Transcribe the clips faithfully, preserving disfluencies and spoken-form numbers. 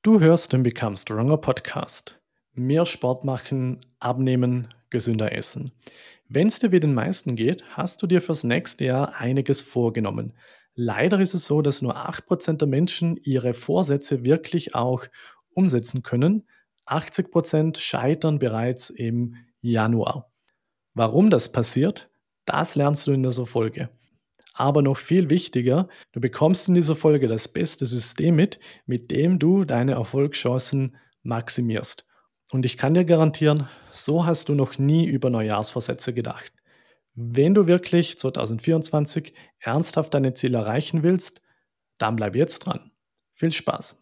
Du hörst den Become Stronger Podcast. Mehr Sport machen, abnehmen, gesünder essen. Wenn es dir wie den meisten geht, hast du dir fürs nächste Jahr einiges vorgenommen. Leider ist es so, dass nur acht Prozent der Menschen ihre Vorsätze wirklich auch umsetzen können. achtzig Prozent scheitern bereits im Januar. Warum das passiert, das lernst du in dieser Folge. Aber noch viel wichtiger, du bekommst in dieser Folge das beste System mit, mit dem du deine Erfolgschancen maximierst. Und ich kann dir garantieren, so hast du noch nie über Neujahrsvorsätze gedacht. Wenn du wirklich zwanzig vierundzwanzig ernsthaft deine Ziele erreichen willst, dann bleib jetzt dran. Viel Spaß!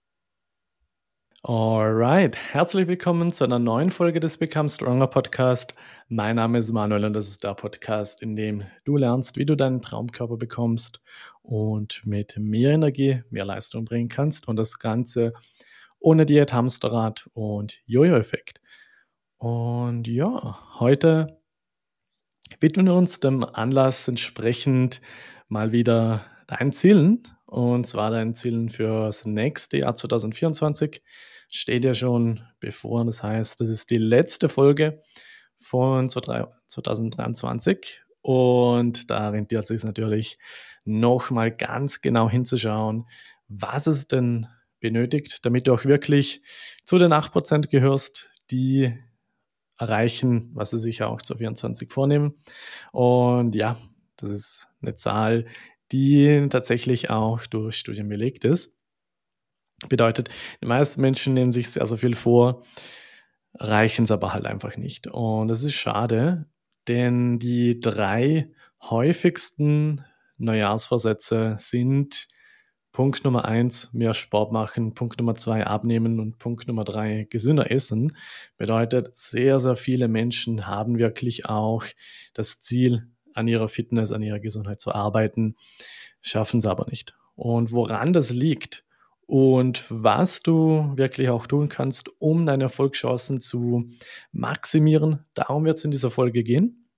Alright, herzlich willkommen zu einer neuen Folge des Become Stronger Podcast. Mein Name ist Manuel und das ist der Podcast, in dem du lernst, wie du deinen Traumkörper bekommst und mit mehr Energie mehr Leistung bringen kannst und das Ganze ohne Diät, Hamsterrad und Jojo-Effekt. Und ja, heute widmen wir uns dem Anlass entsprechend mal wieder deinen Zielen, und zwar deinen Zielen für das nächste Jahr zwanzig vierundzwanzig. Steht ja schon bevor. Das heißt, das ist die letzte Folge von zwanzig dreiundzwanzig und da rentiert es sich natürlich nochmal ganz genau hinzuschauen, was es denn benötigt, damit du auch wirklich zu den acht Prozent gehörst, die erreichen, was sie sich auch zu vierundzwanzig vornehmen. Und ja, das ist eine Zahl, die tatsächlich auch durch Studien belegt ist. Bedeutet, die meisten Menschen nehmen sich sehr, sehr viel vor, erreichen es aber halt einfach nicht. Und das ist schade, denn die drei häufigsten Neujahrsvorsätze sind Punkt Nummer eins, mehr Sport machen, Punkt Nummer zwei, abnehmen und Punkt Nummer drei, gesünder essen. Bedeutet, sehr, sehr viele Menschen haben wirklich auch das Ziel, an ihrer Fitness, an ihrer Gesundheit zu arbeiten, schaffen es aber nicht. Und woran das liegt und was du wirklich auch tun kannst, um deine Erfolgschancen zu maximieren, darum wird es in dieser Folge gehen.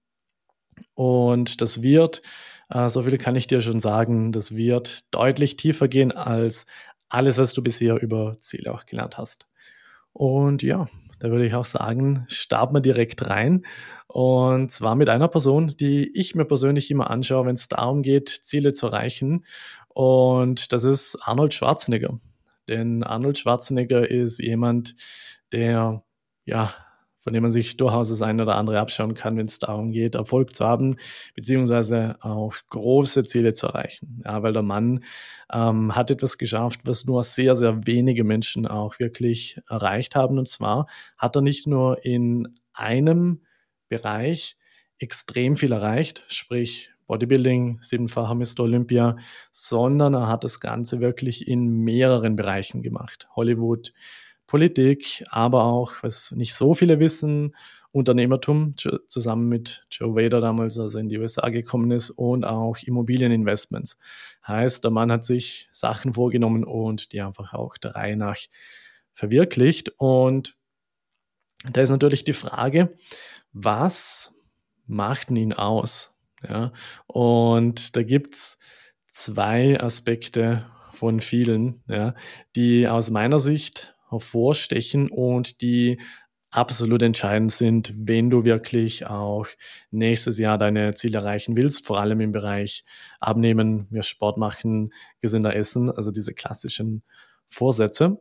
Und das wird, äh, so viel kann ich dir schon sagen, das wird deutlich tiefer gehen als alles, was du bisher über Ziele auch gelernt hast. Und ja, da würde ich auch sagen, starten wir direkt rein. Und zwar mit einer Person, die ich mir persönlich immer anschaue, wenn es darum geht, Ziele zu erreichen. Und das ist Arnold Schwarzenegger. Denn Arnold Schwarzenegger ist jemand, der, ja, von dem man sich durchaus das eine oder andere abschauen kann, wenn es darum geht, Erfolg zu haben, beziehungsweise auch große Ziele zu erreichen. Ja, weil der Mann ähm, hat etwas geschafft, was nur sehr, sehr wenige Menschen auch wirklich erreicht haben. Und zwar hat er nicht nur in einem Bereich extrem viel erreicht, sprich Bodybuilding, siebenfacher Mister Olympia, sondern er hat das Ganze wirklich in mehreren Bereichen gemacht. Hollywood, Politik, aber auch, was nicht so viele wissen, Unternehmertum, zusammen mit Joe Vader damals, als er in die U S A gekommen ist, und auch Immobilieninvestments. Heißt, der Mann hat sich Sachen vorgenommen und die einfach auch der Reihe nach verwirklicht. Und da ist natürlich die Frage, was macht ihn aus? Ja, und da gibt es zwei Aspekte von vielen, ja, die aus meiner Sicht hervorstechen und die absolut entscheidend sind, wenn du wirklich auch nächstes Jahr deine Ziele erreichen willst, vor allem im Bereich Abnehmen, mehr Sport machen, gesünder essen, also diese klassischen Vorsätze.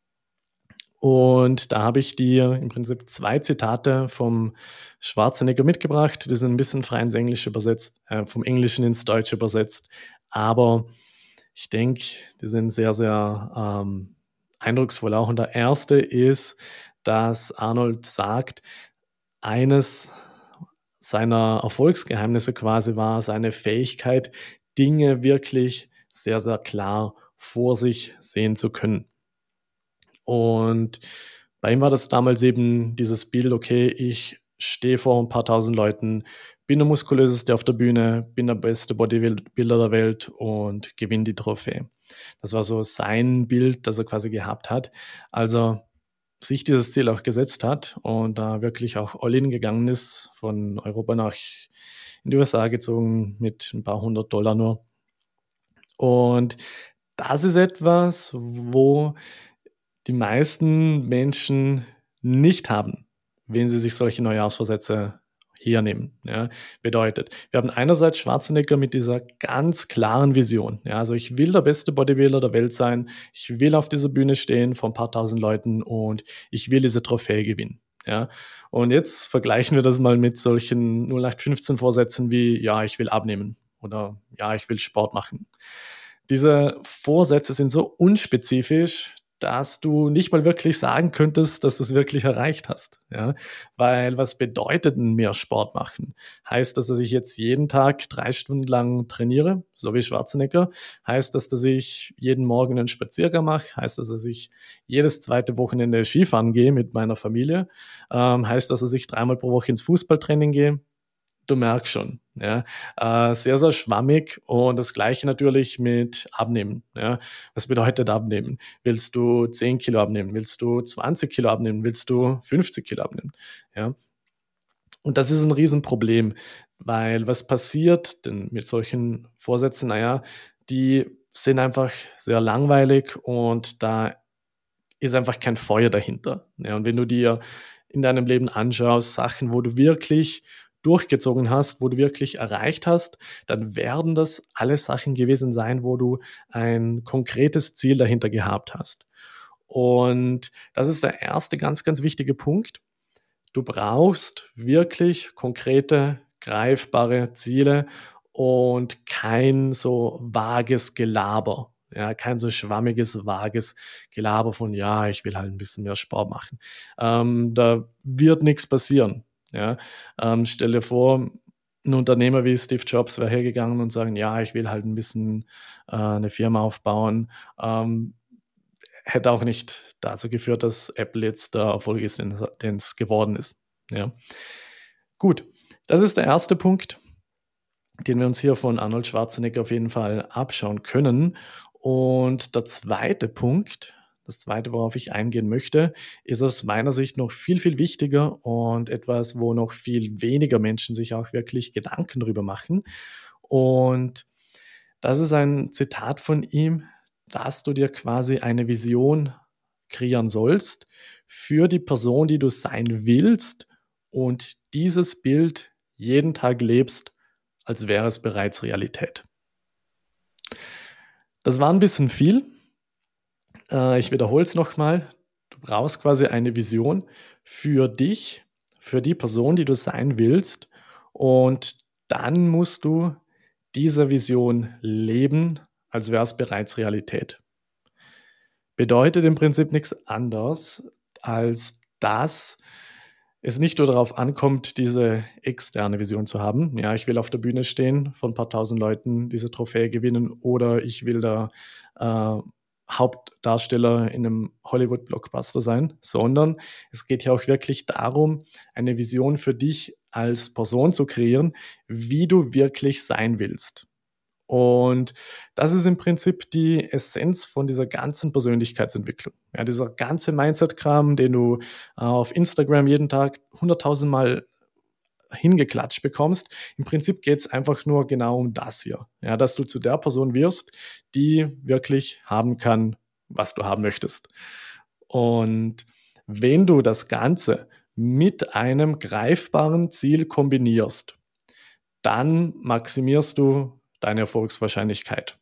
Und da habe ich dir im Prinzip zwei Zitate vom Schwarzenegger mitgebracht. Die sind ein bisschen frei ins Englische übersetzt, äh, vom Englischen ins Deutsche übersetzt. Aber ich denke, die sind sehr, sehr ähm, eindrucksvoll auch. Und der erste ist, dass Arnold sagt, eines seiner Erfolgsgeheimnisse quasi war seine Fähigkeit, Dinge wirklich sehr, sehr klar vor sich sehen zu können. Und bei ihm war das damals eben dieses Bild, okay, ich stehe vor ein paar tausend Leuten, bin der muskulöseste auf der Bühne, bin der beste Bodybuilder der Welt und gewinne die Trophäe. Das war so sein Bild, das er quasi gehabt hat. Also sich dieses Ziel auch gesetzt hat und da wirklich auch all-in gegangen ist, von Europa nach in die U S A gezogen mit ein paar hundert Dollar nur. Und das ist etwas, wo die meisten Menschen nicht haben, wenn sie sich solche Neujahrsvorsätze hernehmen. Ja, bedeutet, wir haben einerseits Schwarzenegger mit dieser ganz klaren Vision. Ja, also ich will der beste Bodybuilder der Welt sein. Ich will auf dieser Bühne stehen vor ein paar tausend Leuten und ich will diese Trophäe gewinnen. Ja, und jetzt vergleichen wir das mal mit solchen null acht fünfzehn Vorsätzen wie, ja, ich will abnehmen oder ja, ich will Sport machen. Diese Vorsätze sind so unspezifisch, dass du nicht mal wirklich sagen könntest, dass du es wirklich erreicht hast. Ja? Weil was bedeutet denn mehr Sport machen? Heißt das, dass ich jetzt jeden Tag drei Stunden lang trainiere, so wie Schwarzenegger? Heißt das, dass ich jeden Morgen einen Spaziergang mache? Heißt das, dass ich jedes zweite Wochenende Skifahren gehe mit meiner Familie? Ähm, heißt das, dass ich dreimal pro Woche ins Fußballtraining gehe? Du merkst schon, ja, äh, sehr, sehr schwammig und das Gleiche natürlich mit Abnehmen, ja. Was bedeutet Abnehmen? Willst du zehn Kilo abnehmen? Willst du zwanzig Kilo abnehmen? Willst du fünfzig Kilo abnehmen? Ja. Und das ist ein Riesenproblem, weil was passiert denn mit solchen Vorsätzen? Na ja, die sind einfach sehr langweilig und da ist einfach kein Feuer dahinter. Ja, und wenn du dir in deinem Leben anschaust, Sachen, wo du wirklich durchgezogen hast, wo du wirklich erreicht hast, dann werden das alle Sachen gewesen sein, wo du ein konkretes Ziel dahinter gehabt hast. Und das ist der erste ganz, ganz wichtige Punkt. Du brauchst wirklich konkrete, greifbare Ziele und kein so vages Gelaber. Ja, kein so schwammiges, vages Gelaber von, ja, ich will halt ein bisschen mehr Sport machen. Ähm, da wird nichts passieren. Ja, ähm, stell dir vor, ein Unternehmer wie Steve Jobs wäre hergegangen und sagen, ja, ich will halt ein bisschen äh, eine Firma aufbauen. Ähm, hätte auch nicht dazu geführt, dass Apple jetzt der Erfolg ist, den es geworden ist. Ja. Gut, das ist der erste Punkt, den wir uns hier von Arnold Schwarzenegger auf jeden Fall abschauen können. Und der zweite Punkt, das zweite, worauf ich eingehen möchte, ist aus meiner Sicht noch viel, viel wichtiger und etwas, wo noch viel weniger Menschen sich auch wirklich Gedanken drüber machen. Und das ist ein Zitat von ihm, dass du dir quasi eine Vision kreieren sollst für die Person, die du sein willst und dieses Bild jeden Tag lebst, als wäre es bereits Realität. Das war ein bisschen viel. Äh, ich wiederhole es nochmal. Du brauchst quasi eine Vision für dich, für die Person, die du sein willst. Und dann musst du diese Vision leben, als wäre es bereits Realität. Bedeutet im Prinzip nichts anderes, als dass es nicht nur darauf ankommt, diese externe Vision zu haben. Ja, ich will auf der Bühne stehen, von ein paar tausend Leuten diese Trophäe gewinnen oder ich will da äh, Hauptdarsteller in einem Hollywood-Blockbuster sein, sondern es geht ja auch wirklich darum, eine Vision für dich als Person zu kreieren, wie du wirklich sein willst. Und das ist im Prinzip die Essenz von dieser ganzen Persönlichkeitsentwicklung. Ja, dieser ganze Mindset-Kram, den du äh, auf Instagram jeden Tag hunderttausend Mal hingeklatscht bekommst. Im Prinzip geht es einfach nur genau um das hier. Ja, dass du zu der Person wirst, die wirklich haben kann, was du haben möchtest. Und wenn du das Ganze mit einem greifbaren Ziel kombinierst, dann maximierst du deine Erfolgswahrscheinlichkeit.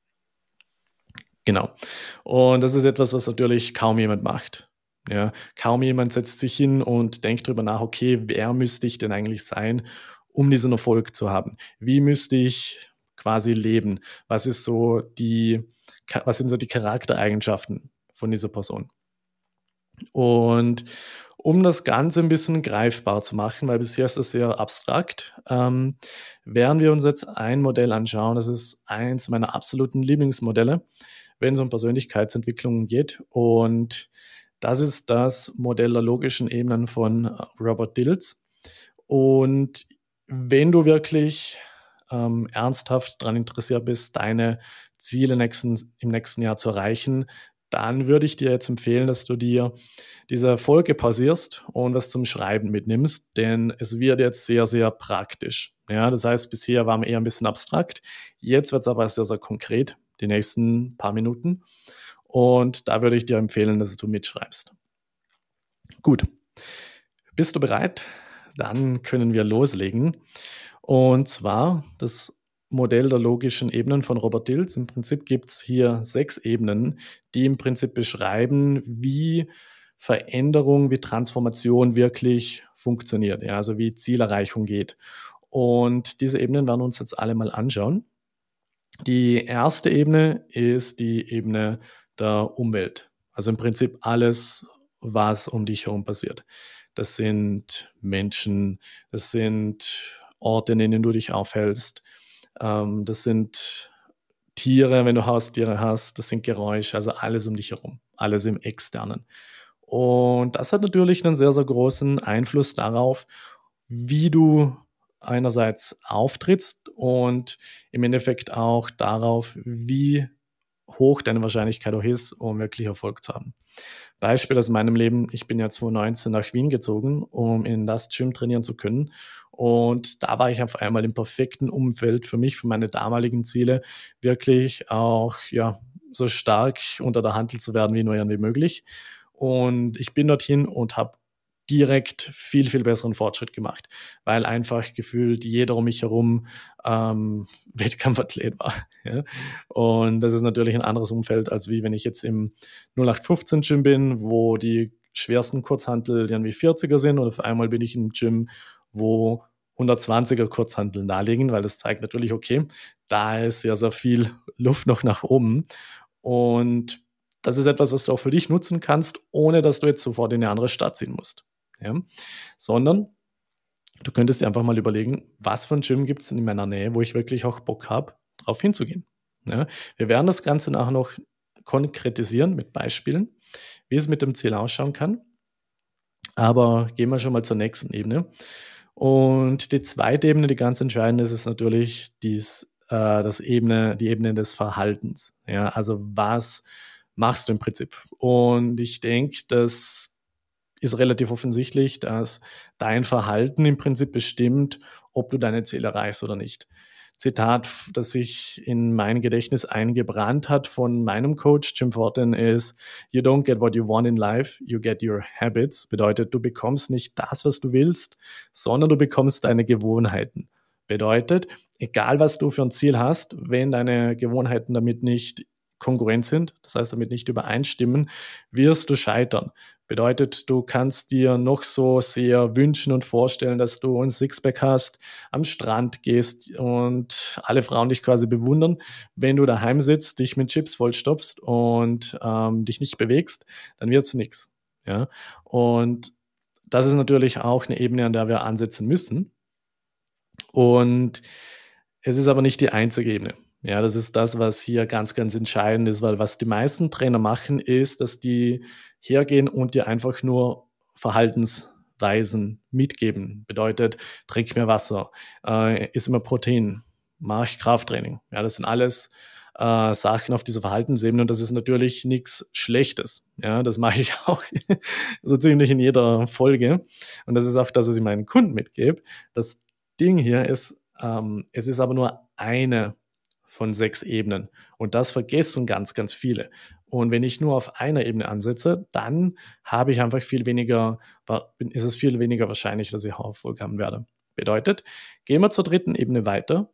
Genau. Und das ist etwas, was natürlich kaum jemand macht. Ja, kaum jemand setzt sich hin und denkt darüber nach, okay, wer müsste ich denn eigentlich sein, um diesen Erfolg zu haben? Wie müsste ich quasi leben? Was ist so die, was sind so die Charaktereigenschaften von dieser Person? Und um das Ganze ein bisschen greifbar zu machen, weil bisher ist das sehr abstrakt, ähm, werden wir uns jetzt ein Modell anschauen. Das ist eins meiner absoluten Lieblingsmodelle, wenn es um Persönlichkeitsentwicklung geht. Und das ist das Modell der logischen Ebenen von Robert Dills. Und wenn du wirklich ähm, ernsthaft daran interessiert bist, deine Ziele nächsten, im nächsten Jahr zu erreichen, dann würde ich dir jetzt empfehlen, dass du dir diese Folge pausierst und was zum Schreiben mitnimmst, denn es wird jetzt sehr, sehr praktisch. Ja, das heißt, bisher waren wir eher ein bisschen abstrakt, jetzt wird es aber sehr, sehr konkret, die nächsten paar Minuten. Und da würde ich dir empfehlen, dass du mitschreibst. Gut, bist du bereit? Dann können wir loslegen. Und zwar das Modell der logischen Ebenen von Robert Dills. Im Prinzip gibt es hier sechs Ebenen, die im Prinzip beschreiben, wie Veränderung, wie Transformation wirklich funktioniert, ja, also wie Zielerreichung geht. Und diese Ebenen werden wir uns jetzt alle mal anschauen. Die erste Ebene ist die Ebene der Umwelt. Also im Prinzip alles, was um dich herum passiert. Das sind Menschen, das sind Orte, in denen du dich aufhältst. Ähm, das sind Tiere, wenn du Haustiere hast. Das sind Geräusche, also alles um dich herum. Alles im Externen. Und das hat natürlich einen sehr, sehr großen Einfluss darauf, wie du einerseits auftrittst und im Endeffekt auch darauf, wie hoch deine Wahrscheinlichkeit auch ist, um wirklich Erfolg zu haben. Beispiel aus meinem Leben, ich bin ja zwanzig neunzehn nach Wien gezogen, um in das Gym trainieren zu können. Und da war ich auf einmal im perfekten Umfeld für mich, für meine damaligen Ziele, wirklich auch ja, so stark unter der Handel zu werden, wie nur irgendwie möglich. Und ich bin dorthin und habe direkt viel, viel besseren Fortschritt gemacht, weil einfach gefühlt jeder um mich herum ähm, Wettkampfathlet war. Ja? Und das ist natürlich ein anderes Umfeld, als wie wenn ich jetzt im null acht fünfzehn Gym bin, wo die schwersten Kurzhantel irgendwie vierziger sind und auf einmal bin ich im Gym, wo hundertzwanziger Kurzhanteln da liegen, weil das zeigt natürlich, okay, da ist sehr, sehr viel Luft noch nach oben. Und das ist etwas, was du auch für dich nutzen kannst, ohne dass du jetzt sofort in eine andere Stadt ziehen musst. Ja? Sondern du könntest dir einfach mal überlegen, was für ein Gym gibt es in meiner Nähe, wo ich wirklich auch Bock habe, drauf hinzugehen. Ja? Wir werden das Ganze nachher noch konkretisieren mit Beispielen, wie es mit dem Ziel ausschauen kann. Aber gehen wir schon mal zur nächsten Ebene. Und die zweite Ebene, die ganz entscheidend ist, ist natürlich dies, äh, das Ebene, die Ebene des Verhaltens. Ja? Also was machst du im Prinzip? Und ich denke, das ist relativ offensichtlich, dass dein Verhalten im Prinzip bestimmt, ob du deine Ziele erreichst oder nicht. Zitat, das sich in mein Gedächtnis eingebrannt hat von meinem Coach Jim Fortin ist: You don't get what you want in life, you get your habits. Bedeutet, du bekommst nicht das, was du willst, sondern du bekommst deine Gewohnheiten. Bedeutet, egal was du für ein Ziel hast, wenn deine Gewohnheiten damit nicht kongruent sind, das heißt damit nicht übereinstimmen, wirst du scheitern. Bedeutet, du kannst dir noch so sehr wünschen und vorstellen, dass du ein Sixpack hast, am Strand gehst und alle Frauen dich quasi bewundern. Wenn du daheim sitzt, dich mit Chips vollstopfst und ähm, dich nicht bewegst, dann wird es nichts. Ja? Und das ist natürlich auch eine Ebene, an der wir ansetzen müssen. Und es ist aber nicht die einzige Ebene. Ja, das ist das, was hier ganz, ganz entscheidend ist, weil was die meisten Trainer machen, ist, dass die hergehen und dir einfach nur Verhaltensweisen mitgeben. Bedeutet, trink mehr Wasser, äh, iss immer Protein, mach Krafttraining. Ja, das sind alles äh, Sachen auf dieser Verhaltensebene und das ist natürlich nichts Schlechtes. Ja, das mache ich auch so ziemlich in jeder Folge und das ist auch das, was ich meinen Kunden mitgebe. Das Ding hier ist, ähm, es ist aber nur eine von sechs Ebenen. Und das vergessen ganz, ganz viele. Und wenn ich nur auf einer Ebene ansetze, dann habe ich einfach viel weniger, ist es viel weniger wahrscheinlich, dass ich Erfolg haben werde. Bedeutet, gehen wir zur dritten Ebene weiter.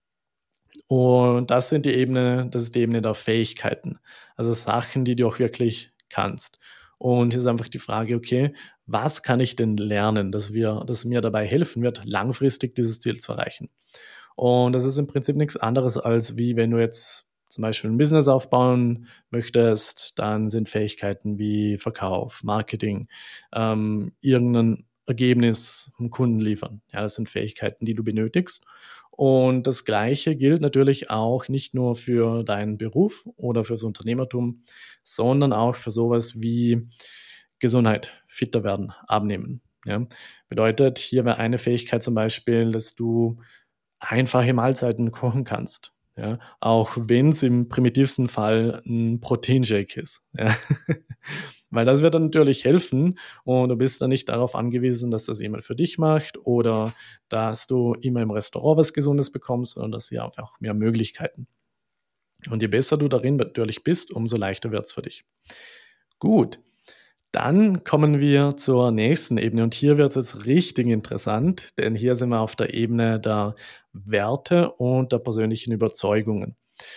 Und das sind die Ebene, das ist die Ebene der Fähigkeiten. Also Sachen, die du auch wirklich kannst. Und hier ist einfach die Frage, okay, was kann ich denn lernen, dass wir, dass mir dabei helfen wird, langfristig dieses Ziel zu erreichen? Und das ist im Prinzip nichts anderes, als wie wenn du jetzt zum Beispiel ein Business aufbauen möchtest, dann sind Fähigkeiten wie Verkauf, Marketing, ähm, irgendein Ergebnis dem Kunden liefern. Ja, das sind Fähigkeiten, die du benötigst. Und das Gleiche gilt natürlich auch nicht nur für deinen Beruf oder fürs Unternehmertum, sondern auch für sowas wie Gesundheit, fitter werden, abnehmen. Ja, bedeutet, hier wäre eine Fähigkeit zum Beispiel, dass du einfache Mahlzeiten kochen kannst. Ja, auch wenn es im primitivsten Fall ein Proteinshake ist. Ja. Weil das wird dann natürlich helfen und du bist dann nicht darauf angewiesen, dass das jemand für dich macht oder dass du immer im Restaurant was Gesundes bekommst, sondern dass sie einfach mehr Möglichkeiten. Und je besser du darin natürlich bist, umso leichter wird es für dich. Gut, dann kommen wir zur nächsten Ebene und hier wird es jetzt richtig interessant, denn hier sind wir auf der Ebene der Werte und der persönlichen Überzeugungen.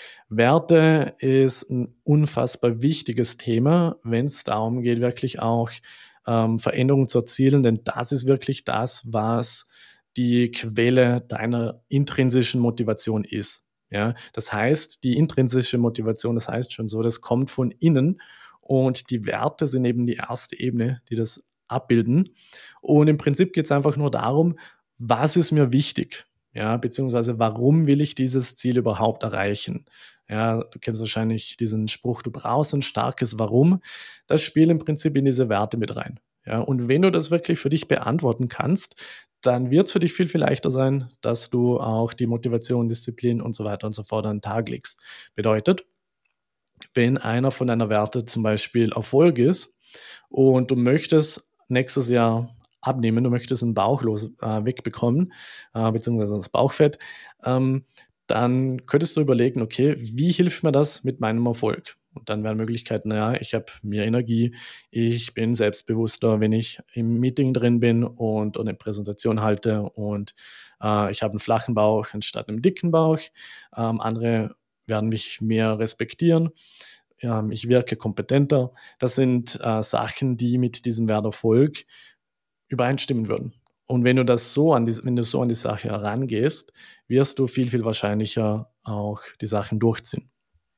Werte ist ein unfassbar wichtiges Thema, wenn es darum geht, wirklich auch ähm, Veränderungen zu erzielen, denn das ist wirklich das, was die Quelle deiner intrinsischen Motivation ist. Ja, das heißt, die intrinsische Motivation, das heißt schon so, das kommt von innen und die Werte sind eben die erste Ebene, die das abbilden. Und im Prinzip geht es einfach nur darum, was ist mir wichtig? Ja, beziehungsweise warum will ich dieses Ziel überhaupt erreichen? Ja, du kennst wahrscheinlich diesen Spruch, du brauchst ein starkes Warum. Das spielt im Prinzip in diese Werte mit rein. Ja, und wenn du das wirklich für dich beantworten kannst, dann wird es für dich viel, viel leichter sein, dass du auch die Motivation, Disziplin und so weiter und so fort an den Tag legst. Bedeutet, wenn einer von deiner Werte zum Beispiel Erfolg ist und du möchtest nächstes Jahr abnehmen, du möchtest einen Bauch los, äh, wegbekommen, äh, beziehungsweise das Bauchfett, ähm, dann könntest du überlegen, okay, wie hilft mir das mit meinem Erfolg? Und dann wären Möglichkeiten, naja, ich habe mehr Energie, ich bin selbstbewusster, wenn ich im Meeting drin bin und eine Präsentation halte und äh, ich habe einen flachen Bauch anstatt einem dicken Bauch. Ähm, andere werden mich mehr respektieren. Ähm, ich wirke kompetenter. Das sind äh, Sachen, die mit diesem Wert Erfolg übereinstimmen würden. Und wenn du das so an die, wenn du so an die Sache herangehst, wirst du viel, viel wahrscheinlicher auch die Sachen durchziehen.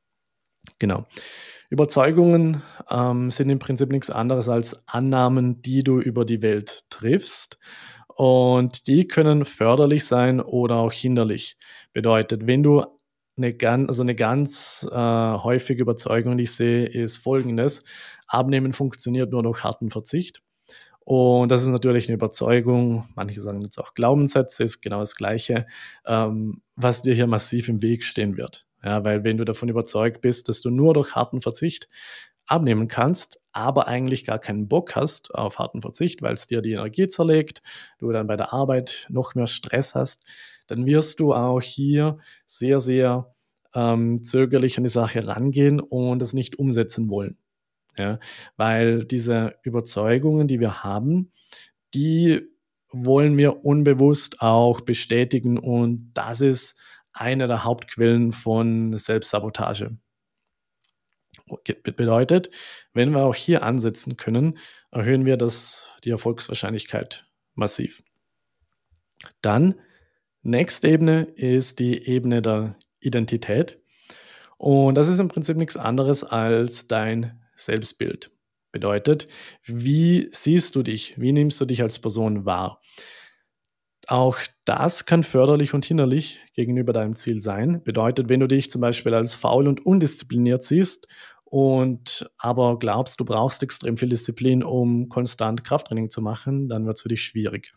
Genau. Überzeugungen ähm, sind im Prinzip nichts anderes als Annahmen, die du über die Welt triffst. Und die können förderlich sein oder auch hinderlich. Bedeutet, wenn du eine ganz, also eine ganz äh, häufige Überzeugung, die ich sehe, ist folgendes: Abnehmen funktioniert nur durch harten Verzicht. Und das ist natürlich eine Überzeugung, manche sagen jetzt auch Glaubenssätze, ist genau das Gleiche, ähm, was dir hier massiv im Weg stehen wird. Ja, weil wenn du davon überzeugt bist, dass du nur durch harten Verzicht abnehmen kannst, aber eigentlich gar keinen Bock hast auf harten Verzicht, weil es dir die Energie zerlegt, du dann bei der Arbeit noch mehr Stress hast, dann wirst du auch hier sehr, sehr ähm, zögerlich an die Sache rangehen und es nicht umsetzen wollen. Ja, weil diese Überzeugungen, die wir haben, die wollen wir unbewusst auch bestätigen und das ist eine der Hauptquellen von Selbstsabotage. Bedeutet, wenn wir auch hier ansetzen können, erhöhen wir das, die Erfolgswahrscheinlichkeit massiv. Dann, nächste Ebene ist die Ebene der Identität. Und das ist im Prinzip nichts anderes als dein Selbstbild. Bedeutet, wie siehst du dich? Wie nimmst du dich als Person wahr? Auch das kann förderlich und hinderlich gegenüber deinem Ziel sein. Bedeutet, wenn du dich zum Beispiel als faul und undiszipliniert siehst und aber glaubst, du brauchst extrem viel Disziplin, um konstant Krafttraining zu machen, dann wird es für dich schwierig.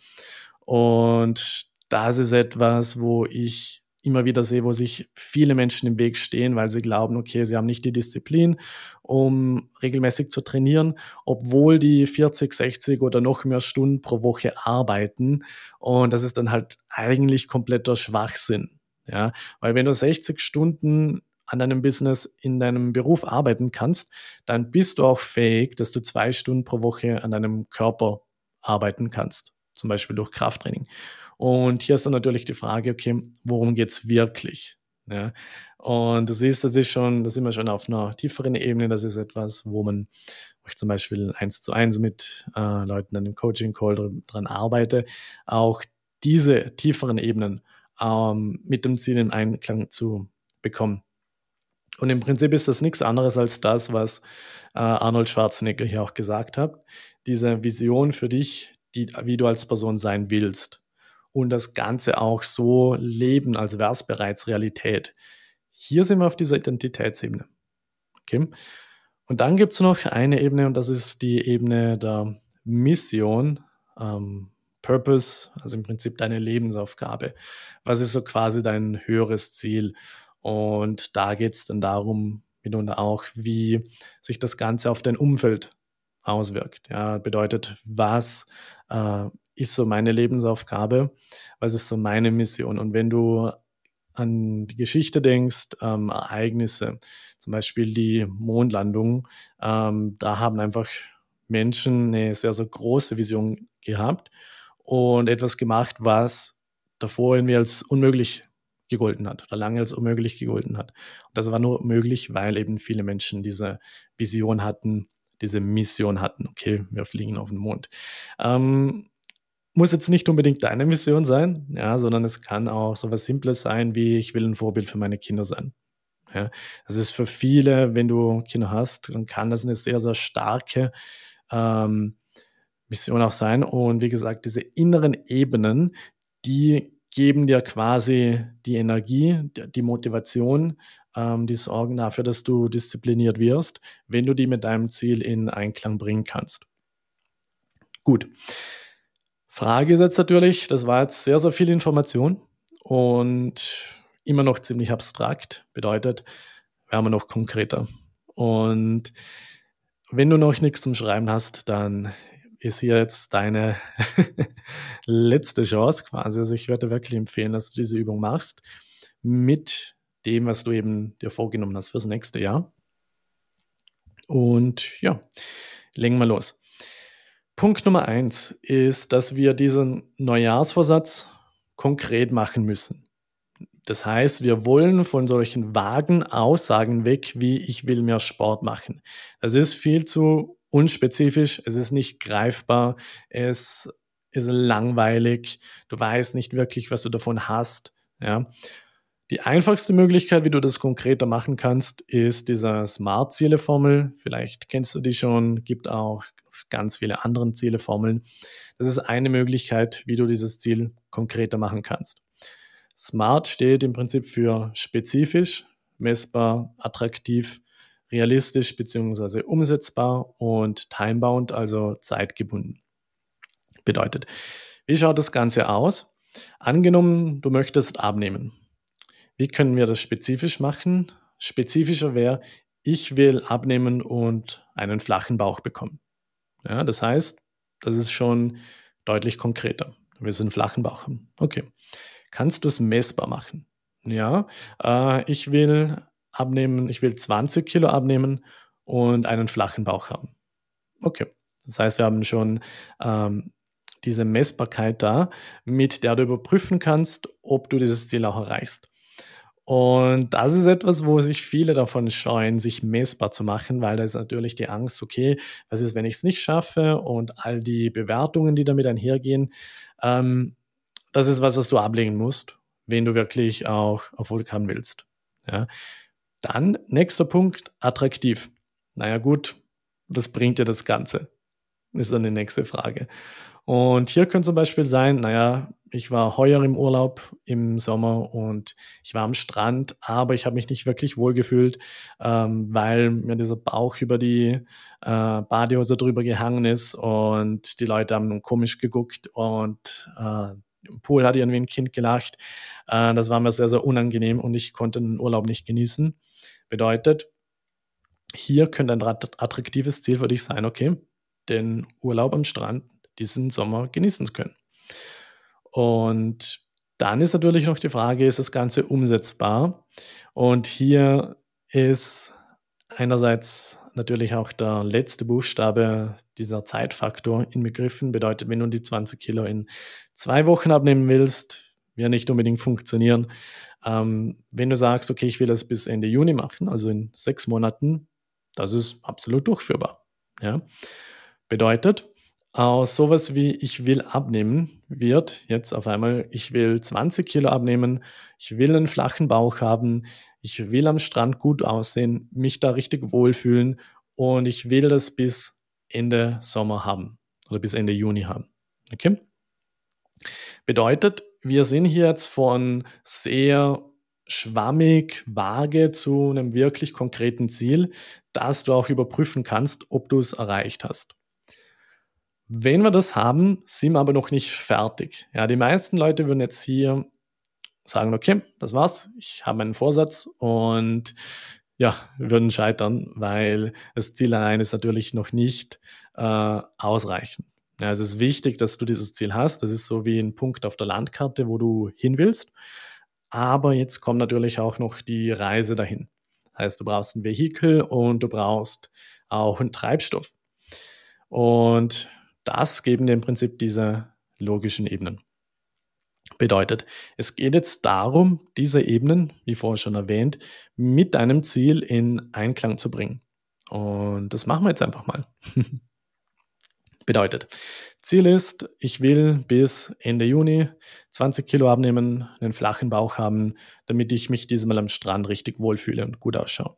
Und das ist etwas, wo ich immer wieder sehe, wo sich viele Menschen im Weg stehen, weil sie glauben, okay, sie haben nicht die Disziplin, um regelmäßig zu trainieren, obwohl die vierzig, sechzig oder noch mehr Stunden pro Woche arbeiten. Und das ist dann halt eigentlich kompletter Schwachsinn. Ja, weil wenn du sechzig Stunden an deinem Business in deinem Beruf arbeiten kannst, dann bist du auch fähig, dass du zwei Stunden pro Woche an deinem Körper arbeiten kannst, zum Beispiel durch Krafttraining. Und hier ist dann natürlich die Frage, okay, worum geht es wirklich? Ja, und du siehst, das ist schon, da sind wir schon auf einer tieferen Ebene. Das ist etwas, wo man, wo ich zum Beispiel eins zu eins mit äh, Leuten an dem Coaching-Call dran arbeite, auch diese tieferen Ebenen ähm, mit dem Ziel in Einklang zu bekommen. Und im Prinzip ist das nichts anderes als das, was äh, Arnold Schwarzenegger hier auch gesagt hat. Diese Vision für dich, die, wie du als Person sein willst. Und das Ganze auch so leben, als wäre es bereits Realität. Hier sind wir auf dieser Identitätsebene. Okay? Und dann gibt es noch eine Ebene und das ist die Ebene der Mission, ähm, Purpose, also im Prinzip deine Lebensaufgabe. Was ist so quasi dein höheres Ziel? Und da geht es dann darum, mitunter auch, wie sich das Ganze auf dein Umfeld auswirkt. Ja, bedeutet, was äh, ist so meine Lebensaufgabe? Was ist so meine Mission? Und wenn du an die Geschichte denkst, ähm, Ereignisse, zum Beispiel die Mondlandung, ähm, da haben einfach Menschen eine sehr, sehr große Vision gehabt und etwas gemacht, was davor irgendwie als unmöglich gegolten hat oder lange als unmöglich gegolten hat. Und das war nur möglich, weil eben viele Menschen diese Vision hatten, diese Mission hatten. Okay, wir fliegen auf den Mond. Ähm, muss jetzt nicht unbedingt deine Mission sein, ja, sondern es kann auch so was Simples sein, wie ich will ein Vorbild für meine Kinder sein. Ja, das ist für viele, wenn du Kinder hast, dann kann das eine sehr, sehr starke ähm, Mission auch sein. Und wie gesagt, diese inneren Ebenen, die geben dir quasi die Energie, die die Motivation, ähm, die sorgen dafür, dass du diszipliniert wirst, wenn du die mit deinem Ziel in Einklang bringen kannst. Gut. Frage ist jetzt natürlich, das war jetzt sehr, sehr viel Information und immer noch ziemlich abstrakt. Bedeutet, werden wir noch konkreter. Und wenn du noch nichts zum Schreiben hast, dann ist hier jetzt deine letzte Chance quasi. Also ich würde wirklich empfehlen, dass du diese Übung machst mit dem, was du eben dir vorgenommen hast fürs nächste Jahr. Und ja, legen wir los. Punkt Nummer eins ist, dass wir diesen Neujahrsvorsatz konkret machen müssen. Das heißt, wir wollen von solchen vagen Aussagen weg, wie ich will mehr Sport machen. Das ist viel zu unspezifisch, es ist nicht greifbar, es ist langweilig, du weißt nicht wirklich, was du davon hast. Ja. Die einfachste Möglichkeit, wie du das konkreter machen kannst, ist diese Smart-Ziele-Formel. Vielleicht kennst du die schon, gibt auch ganz viele andere Ziele-Formeln. Das ist eine Möglichkeit, wie du dieses Ziel konkreter machen kannst. Smart steht im Prinzip für spezifisch, messbar, attraktiv, realistisch bzw. umsetzbar und timebound, also zeitgebunden. Bedeutet, wie schaut das Ganze aus? Angenommen, du möchtest abnehmen. Wie können wir das spezifisch machen? Spezifischer wäre, ich will abnehmen und einen flachen Bauch bekommen. Ja, das heißt, das ist schon deutlich konkreter. Du willst einen flachen Bauch haben. Okay. Kannst du es messbar machen? Ja, äh, ich will abnehmen, ich will zwanzig Kilo abnehmen und einen flachen Bauch haben. Okay. Das heißt, wir haben schon ähm, diese Messbarkeit da, mit der du überprüfen kannst, ob du dieses Ziel auch erreichst. Und das ist etwas, wo sich viele davon scheuen, sich messbar zu machen, weil da ist natürlich die Angst, okay, was ist, wenn ich es nicht schaffe und all die Bewertungen, die damit einhergehen. Ähm, das ist was, was du ablegen musst, wenn du wirklich auch Erfolg haben willst. Ja. Dann, nächster Punkt, attraktiv. Naja gut, was bringt dir das Ganze? Ist dann die nächste Frage. Und hier könnte zum Beispiel sein, naja, ich war heuer im Urlaub im Sommer und ich war am Strand, aber ich habe mich nicht wirklich wohlgefühlt, ähm, weil mir dieser Bauch über die äh, Badehose drüber gehangen ist und die Leute haben komisch geguckt und äh, im Pool hat irgendwie ein Kind gelacht. Äh, das war mir sehr, sehr unangenehm und ich konnte den Urlaub nicht genießen. Bedeutet, hier könnte ein attraktives Ziel für dich sein, okay, den Urlaub am Strand diesen Sommer genießen zu können. Und dann ist natürlich noch die Frage, ist das Ganze umsetzbar? Und hier ist einerseits natürlich auch der letzte Buchstabe dieser Zeitfaktor inbegriffen. Bedeutet, wenn du die zwanzig Kilo in zwei Wochen abnehmen willst, wird nicht unbedingt funktionieren. Ähm, wenn du sagst, okay, ich will das bis Ende Juni machen, also in sechs Monaten, das ist absolut durchführbar. Ja? Bedeutet, aus sowas wie ich will abnehmen wird jetzt auf einmal, ich will zwanzig Kilo abnehmen, ich will einen flachen Bauch haben, ich will am Strand gut aussehen, mich da richtig wohlfühlen und ich will das bis Ende Sommer haben oder bis Ende Juni haben. Okay? Bedeutet, wir sind hier jetzt von sehr schwammig, vage zu einem wirklich konkreten Ziel, dass du auch überprüfen kannst, ob du es erreicht hast. Wenn wir das haben, sind wir aber noch nicht fertig. Ja, die meisten Leute würden jetzt hier sagen, okay, das war's, ich habe meinen Vorsatz und ja, würden scheitern, weil das Ziel allein ist natürlich noch nicht äh, ausreichend. Ja, es ist wichtig, dass du dieses Ziel hast. Das ist so wie ein Punkt auf der Landkarte, wo du hin willst. Aber jetzt kommt natürlich auch noch die Reise dahin. Das heißt, du brauchst ein Vehikel und du brauchst auch einen Treibstoff. Und das geben dir im Prinzip diese logischen Ebenen. Bedeutet, es geht jetzt darum, diese Ebenen, wie vorher schon erwähnt, mit deinem Ziel in Einklang zu bringen. Und das machen wir jetzt einfach mal. Bedeutet, Ziel ist, ich will bis Ende Juni zwanzig Kilo abnehmen, einen flachen Bauch haben, damit ich mich diesmal am Strand richtig wohlfühle und gut ausschaue.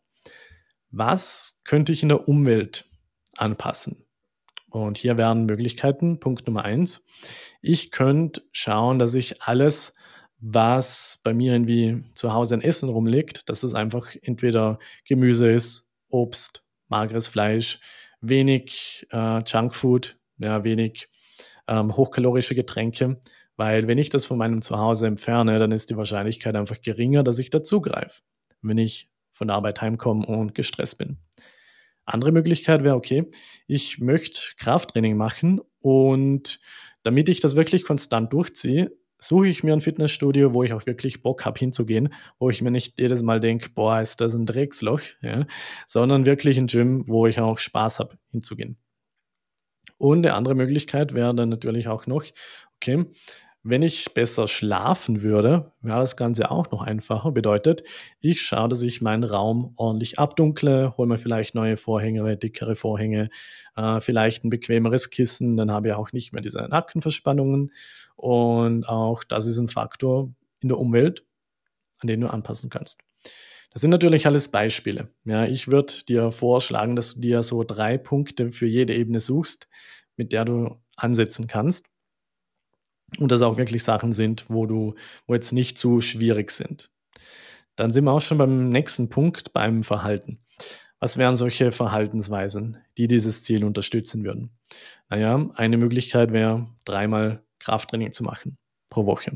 Was könnte ich in der Umwelt anpassen? Und hier wären Möglichkeiten. Punkt Nummer eins. Ich könnte schauen, dass ich alles, was bei mir irgendwie zu Hause an Essen rumliegt, dass das einfach entweder Gemüse ist, Obst, mageres Fleisch, wenig äh, Junkfood, ja, wenig ähm, hochkalorische Getränke, weil wenn ich das von meinem Zuhause entferne, dann ist die Wahrscheinlichkeit einfach geringer, dass ich dazugreife, wenn ich von der Arbeit heimkomme und gestresst bin. Andere Möglichkeit wäre, okay, ich möchte Krafttraining machen und damit ich das wirklich konstant durchziehe, suche ich mir ein Fitnessstudio, wo ich auch wirklich Bock habe hinzugehen, wo ich mir nicht jedes Mal denke, boah, ist das ein Drecksloch, ja, sondern wirklich ein Gym, wo ich auch Spaß habe hinzugehen. Und eine andere Möglichkeit wäre dann natürlich auch noch, okay, wenn ich besser schlafen würde, wäre das Ganze auch noch einfacher. Bedeutet, ich schaue, dass ich meinen Raum ordentlich abdunkle, hole mir vielleicht neue Vorhänge, dickere Vorhänge, äh, vielleicht ein bequemeres Kissen, dann habe ich auch nicht mehr diese Nackenverspannungen. Und auch das ist ein Faktor in der Umwelt, an den du anpassen kannst. Das sind natürlich alles Beispiele. Ja, ich würde dir vorschlagen, dass du dir so drei Punkte für jede Ebene suchst, mit der du ansetzen kannst. Und das auch wirklich Sachen sind, wo du, wo jetzt nicht zu schwierig sind. Dann sind wir auch schon beim nächsten Punkt, beim Verhalten. Was wären solche Verhaltensweisen, die dieses Ziel unterstützen würden? Naja, eine Möglichkeit wäre, dreimal Krafttraining zu machen pro Woche.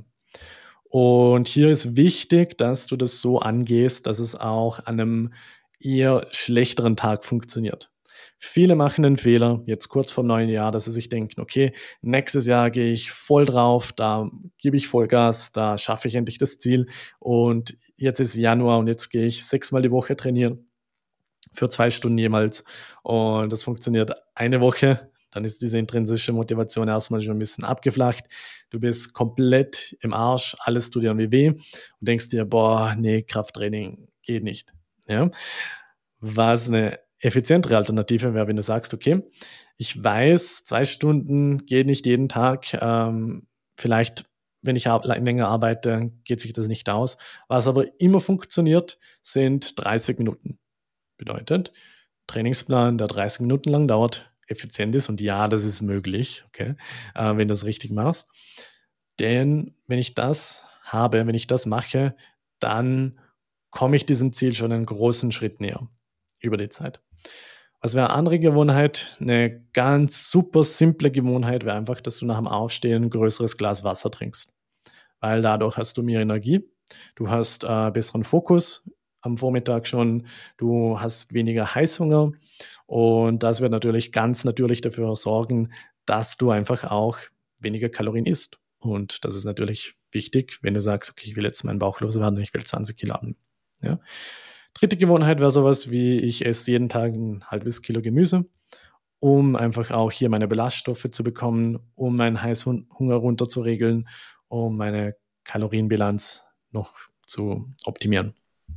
Und hier ist wichtig, dass du das so angehst, dass es auch an einem eher schlechteren Tag funktioniert. Viele machen den Fehler, jetzt kurz vor dem neuen Jahr, dass sie sich denken, okay, nächstes Jahr gehe ich voll drauf, da gebe ich Vollgas, da schaffe ich endlich das Ziel. Und jetzt ist Januar und jetzt gehe ich sechsmal die Woche trainieren für zwei Stunden jemals. Und das funktioniert eine Woche. Dann ist diese intrinsische Motivation erstmal schon ein bisschen abgeflacht. Du bist komplett im Arsch, alles tut dir irgendwie weh und denkst dir, boah, nee, Krafttraining geht nicht. Ja? Was eine effizientere Alternative wäre, wenn du sagst, okay, ich weiß, zwei Stunden geht nicht jeden Tag, ähm, vielleicht, wenn ich ar- länger arbeite, geht sich das nicht aus. Was aber immer funktioniert, sind dreißig Minuten. Bedeutet, Trainingsplan, der dreißig Minuten lang dauert, effizient ist und ja, das ist möglich, okay, äh, wenn du es richtig machst. Denn wenn ich das habe, wenn ich das mache, dann komme ich diesem Ziel schon einen großen Schritt näher über die Zeit. Was wäre eine andere Gewohnheit? Eine ganz super simple Gewohnheit wäre einfach, dass du nach dem Aufstehen ein größeres Glas Wasser trinkst. Weil dadurch hast du mehr Energie, du hast äh, besseren Fokus am Vormittag schon, du hast weniger Heißhunger und das wird natürlich ganz natürlich dafür sorgen, dass du einfach auch weniger Kalorien isst. Und das ist natürlich wichtig, wenn du sagst, okay, ich will jetzt meinen Bauch loswerden, ich will zwanzig Kilo abnehmen. Ja? Dritte Gewohnheit wäre sowas wie, ich esse jeden Tag ein halbes Kilo Gemüse, um einfach auch hier meine Ballaststoffe zu bekommen, um meinen Heißhunger runterzuregeln, um meine Kalorienbilanz noch zu optimieren.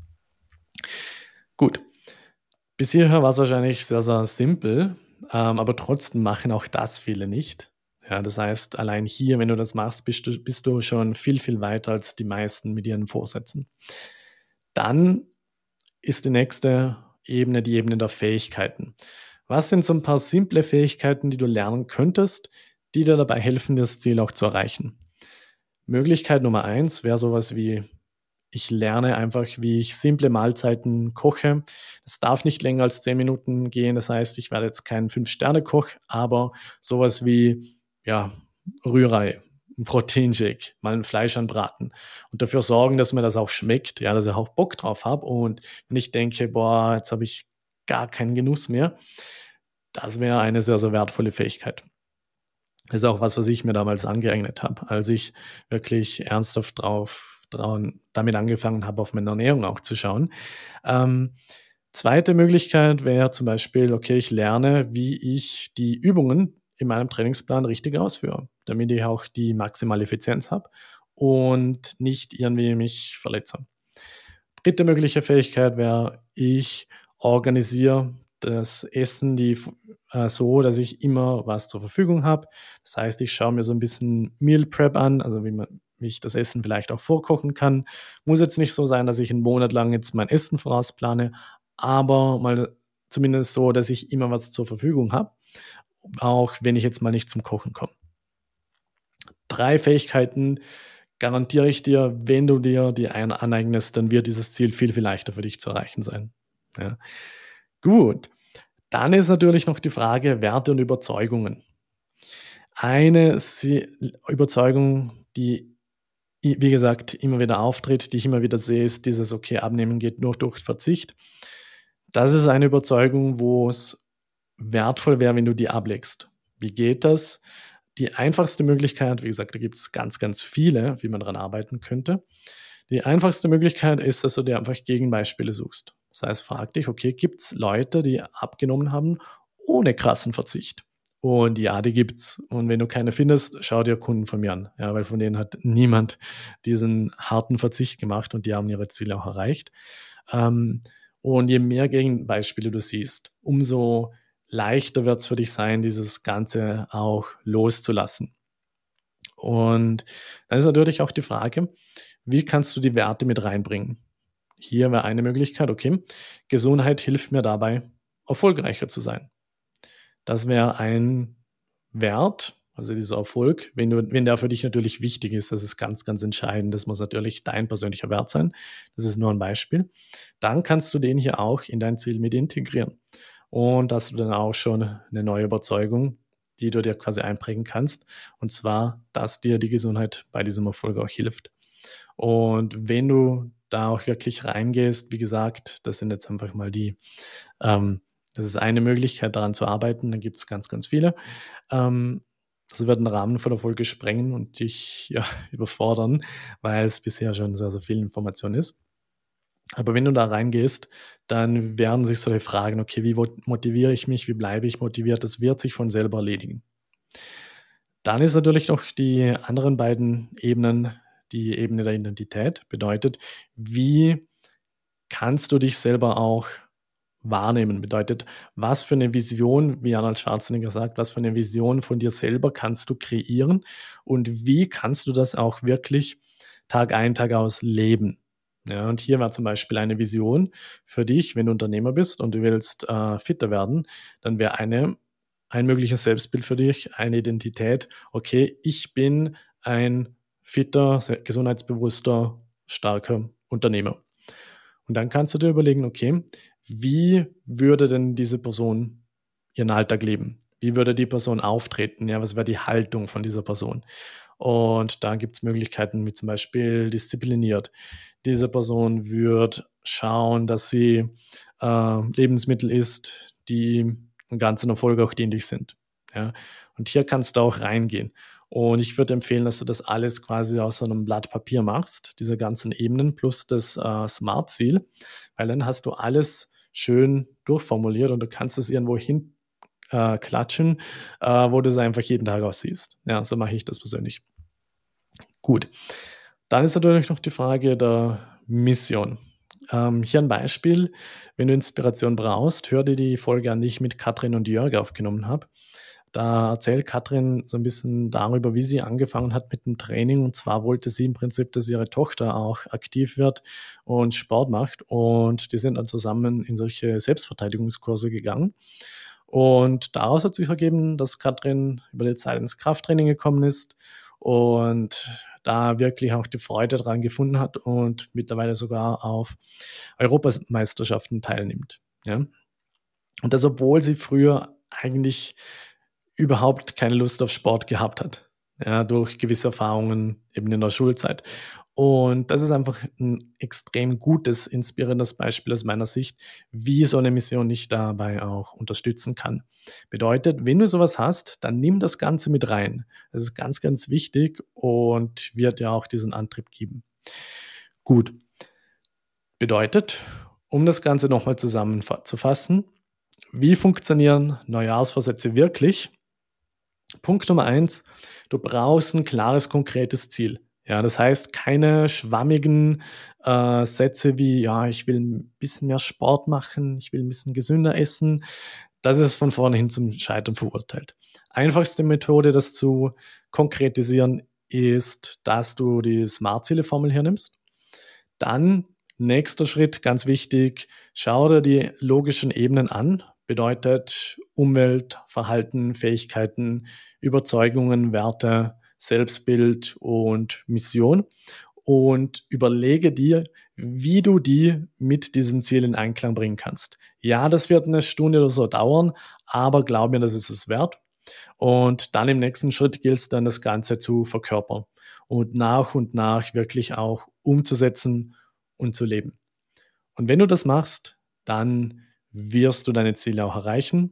Gut, bis hierher war es wahrscheinlich sehr, sehr simpel, ähm, aber trotzdem machen auch das viele nicht. Ja, das heißt, allein hier, wenn du das machst, bist du, bist du schon viel, viel weiter als die meisten mit ihren Vorsätzen. Dann ist die nächste Ebene die Ebene der Fähigkeiten. Was sind so ein paar simple Fähigkeiten, die du lernen könntest, die dir dabei helfen, das Ziel auch zu erreichen? Möglichkeit Nummer eins wäre sowas wie, ich lerne einfach, wie ich simple Mahlzeiten koche. Es darf nicht länger als zehn Minuten gehen. Das heißt, ich werde jetzt kein Fünf-Sterne-Koch, aber sowas wie, ja, Rührei, ein Proteinshake, mal ein Fleisch anbraten und dafür sorgen, dass mir das auch schmeckt, ja, dass ich auch Bock drauf habe. Und wenn ich denke, boah, jetzt habe ich gar keinen Genuss mehr, das wäre eine sehr, sehr wertvolle Fähigkeit. Das ist auch was, was ich mir damals angeeignet habe, als ich wirklich ernsthaft drauf dran, damit angefangen habe, auf meine Ernährung auch zu schauen. Ähm, zweite Möglichkeit wäre zum Beispiel, okay, ich lerne, wie ich die Übungen in meinem Trainingsplan richtig ausführe, damit ich auch die maximale Effizienz habe und nicht irgendwie mich verletze. Dritte mögliche Fähigkeit wäre, ich organisiere das Essen die, äh, so, dass ich immer was zur Verfügung habe. Das heißt, ich schaue mir so ein bisschen Meal Prep an, also wie man wie ich das Essen vielleicht auch vorkochen kann. Muss jetzt nicht so sein, dass ich einen Monat lang jetzt mein Essen vorausplane, aber mal zumindest so, dass ich immer was zur Verfügung habe, auch wenn ich jetzt mal nicht zum Kochen komme. Drei Fähigkeiten garantiere ich dir, wenn du dir die ein aneignest, dann wird dieses Ziel viel, viel leichter für dich zu erreichen sein. Ja. Gut, dann ist natürlich noch die Frage Werte und Überzeugungen. Eine Sie Überzeugung, die, i wie gesagt, immer wieder auftritt, die ich immer wieder sehe, ist dieses: „Okay, Abnehmen geht nur durch Verzicht.“ Das ist eine Überzeugung, wo es wertvoll wäre, wenn du die ablegst. Wie geht das? Die einfachste Möglichkeit, wie gesagt, da gibt es ganz, ganz viele, wie man daran arbeiten könnte. Die einfachste Möglichkeit ist, dass du dir einfach Gegenbeispiele suchst. Das heißt, frag dich, okay, gibt es Leute, die abgenommen haben ohne krassen Verzicht? Und ja, die gibt's. Und wenn du keine findest, schau dir Kunden von mir an. Ja, weil von denen hat niemand diesen harten Verzicht gemacht und die haben ihre Ziele auch erreicht. Ähm, und je mehr Gegenbeispiele du siehst, umso leichter wird es für dich sein, dieses Ganze auch loszulassen. Und dann ist natürlich auch die Frage, wie kannst du die Werte mit reinbringen? Hier wäre eine Möglichkeit, okay, Gesundheit hilft mir dabei, erfolgreicher zu sein. Das wäre ein Wert, also dieser Erfolg, wenn, du, wenn der für dich natürlich wichtig ist, das ist ganz, ganz entscheidend. Das muss natürlich dein persönlicher Wert sein. Das ist nur ein Beispiel. Dann kannst du den hier auch in dein Ziel mit integrieren. Und hast du dann auch schon eine neue Überzeugung, die du dir quasi einprägen kannst. Und zwar, dass dir die Gesundheit bei diesem Erfolg auch hilft. Und wenn du da auch wirklich reingehst, wie gesagt, das sind jetzt einfach mal die, ähm, das ist eine Möglichkeit, daran zu arbeiten. Da gibt es ganz, ganz viele. Ähm, das wird den Rahmen von der Folge sprengen und dich ja, überfordern, weil es bisher schon sehr, sehr viel Information ist. Aber wenn du da reingehst, dann werden sich solche Fragen, okay, wie motiviere ich mich, wie bleibe ich motiviert, das wird sich von selber erledigen. Dann ist natürlich noch die anderen beiden Ebenen, die Ebene der Identität, bedeutet, wie kannst du dich selber auch wahrnehmen? Bedeutet, was für eine Vision, wie Arnold Schwarzenegger sagt, was für eine Vision von dir selber kannst du kreieren und wie kannst du das auch wirklich Tag ein, Tag aus leben? Ja, und hier war zum Beispiel eine Vision für dich, wenn du Unternehmer bist und du willst äh, fitter werden, dann wäre eine ein mögliches Selbstbild für dich, eine Identität. Okay, ich bin ein fitter, se- gesundheitsbewusster, starker Unternehmer. Und dann kannst du dir überlegen, okay, wie würde denn diese Person ihren Alltag leben? Wie würde die Person auftreten? Ja, was wäre die Haltung von dieser Person? Und da gibt es Möglichkeiten wie zum Beispiel diszipliniert. Diese Person wird schauen, dass sie äh, Lebensmittel isst, die einen ganzen Erfolg auch dienlich sind. Ja? Und hier kannst du auch reingehen. Und ich würde empfehlen, dass du das alles quasi aus so einem Blatt Papier machst, diese ganzen Ebenen plus das äh, Smart-Ziel, weil dann hast du alles schön durchformuliert und du kannst es irgendwo hin äh, klatschen, äh, wo du es einfach jeden Tag aussiehst. Ja, so mache ich das persönlich. Gut. Dann ist natürlich noch die Frage der Mission. Ähm, hier ein Beispiel. Wenn du Inspiration brauchst, hör dir die Folge an, die ich mit Katrin und Jörg aufgenommen habe. Da erzählt Katrin so ein bisschen darüber, wie sie angefangen hat mit dem Training. Und zwar wollte sie im Prinzip, dass ihre Tochter auch aktiv wird und Sport macht. Und die sind dann zusammen in solche Selbstverteidigungskurse gegangen. Und daraus hat sich ergeben, dass Katrin über die Zeit ins Krafttraining gekommen ist und da wirklich auch die Freude dran gefunden hat und mittlerweile sogar auf Europameisterschaften teilnimmt. Ja? Und das, obwohl sie früher eigentlich überhaupt keine Lust auf Sport gehabt hat, ja, durch gewisse Erfahrungen eben in der Schulzeit. Und das ist einfach ein extrem gutes, inspirierendes Beispiel aus meiner Sicht, wie so eine Mission dich dabei auch unterstützen kann. Bedeutet, wenn du sowas hast, dann nimm das Ganze mit rein. Das ist ganz, ganz wichtig und wird dir auch diesen Antrieb geben. Gut, bedeutet, um das Ganze nochmal zusammenzufassen, wie funktionieren Neujahrsvorsätze wirklich? Punkt Nummer eins, du brauchst ein klares, konkretes Ziel. Ja, das heißt, keine schwammigen äh, Sätze wie, ja, ich will ein bisschen mehr Sport machen, ich will ein bisschen gesünder essen. Das ist von vornherein zum Scheitern verurteilt. Einfachste Methode, das zu konkretisieren, ist, dass du die Smart-Ziele-Formel hernimmst. Dann nächster Schritt, ganz wichtig, schau dir die logischen Ebenen an. Bedeutet Umwelt, Verhalten, Fähigkeiten, Überzeugungen, Werte, Selbstbild und Mission. Und überlege dir, wie du die mit diesem Ziel in Einklang bringen kannst. Ja, das wird eine Stunde oder so dauern, aber glaub mir, das ist es wert. Und dann im nächsten Schritt gilt es dann, das Ganze zu verkörpern und nach und nach wirklich auch umzusetzen und zu leben. Und wenn du das machst, dann wirst du deine Ziele auch erreichen.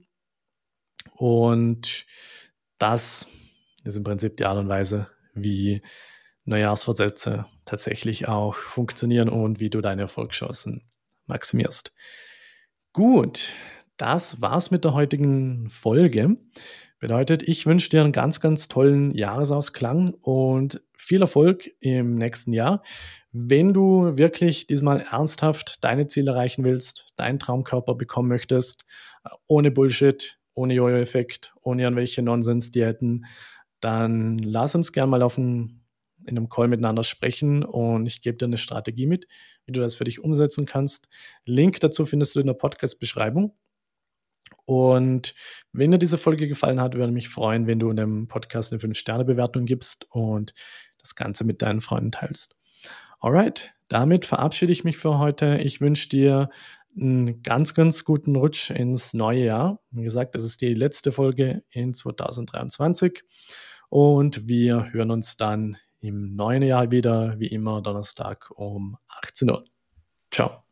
Und das ist im Prinzip die Art und Weise, wie Neujahrsvorsätze tatsächlich auch funktionieren und wie du deine Erfolgschancen maximierst. Gut, das war's mit der heutigen Folge. Bedeutet, ich wünsche dir einen ganz, ganz tollen Jahresausklang und viel Erfolg im nächsten Jahr. Wenn du wirklich diesmal ernsthaft deine Ziele erreichen willst, deinen Traumkörper bekommen möchtest, ohne Bullshit, ohne Jojo-Effekt, ohne irgendwelche Nonsens-Diäten, dann lass uns gerne mal auf ein, in einem Call miteinander sprechen und ich gebe dir eine Strategie mit, wie du das für dich umsetzen kannst. Link dazu findest du in der Podcast-Beschreibung. Und wenn dir diese Folge gefallen hat, würde mich freuen, wenn du in dem Podcast eine fünf Sterne Bewertung gibst und das Ganze mit deinen Freunden teilst. Alright, damit verabschiede ich mich für heute. Ich wünsche dir einen ganz, ganz guten Rutsch ins neue Jahr. Wie gesagt, das ist die letzte Folge in zwanzig dreiundzwanzig und wir hören uns dann im neuen Jahr wieder, wie immer Donnerstag um achtzehn Uhr. Ciao.